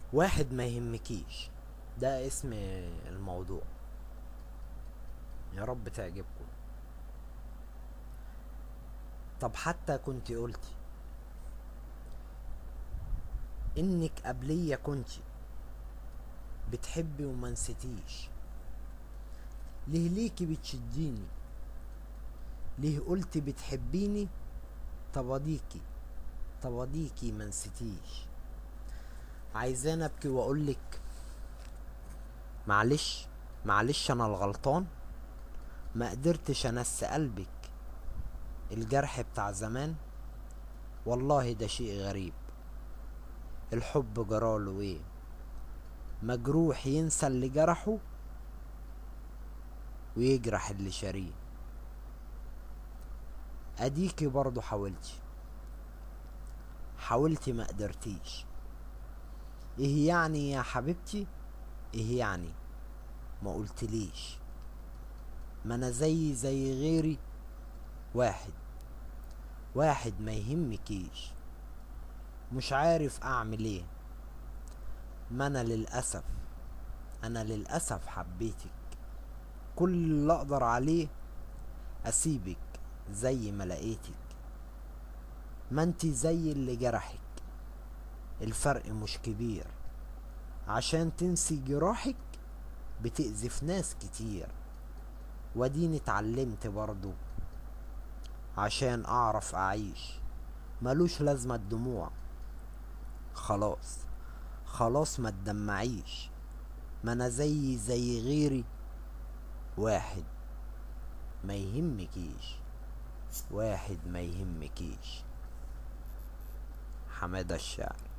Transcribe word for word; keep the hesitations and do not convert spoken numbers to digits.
واحد ما يهمكيش، ده اسم الموضوع. يا رب تعجبكم. طب حتى كنت قلتي انك قبلية كنتي بتحبي وما نسيتيش، ليه ليكي بتشديني؟ ليه قلتي بتحبيني؟ طباديكي طباديكي ما نسيتيش. عايزاني ابكي واقولك معلش، معلش انا الغلطان، ما قدرتش انسى قلبك الجرح بتاع زمان. والله ده شيء غريب، الحب جراله ايه؟ مجروح ينسى اللي جرحه ويجرح اللي شاريه. اديكي برضو حاولتي، حاولتي ما قدرتيش. ايه يعني يا حبيبتي؟ ايه يعني ما قلتليش؟ ما انا زي زي غيري، واحد واحد ما يهمكيش. مش عارف اعمل ايه، ما انا للأسف، انا للأسف حبيتك. كل اللي اقدر عليه اسيبك زي ما لقيتك. ما انتي زي اللي جرحك، الفرق مش كبير. عشان تنسي جراحك بتأذي ناس كتير. وديني اتعلمت برضو عشان اعرف اعيش. ملوش لازمة الدموع، خلاص خلاص ما تدمعيش. ما انا زي زي غيري، واحد ما يهمكيش، واحد ما يهمكيش. حمادة الشاعر.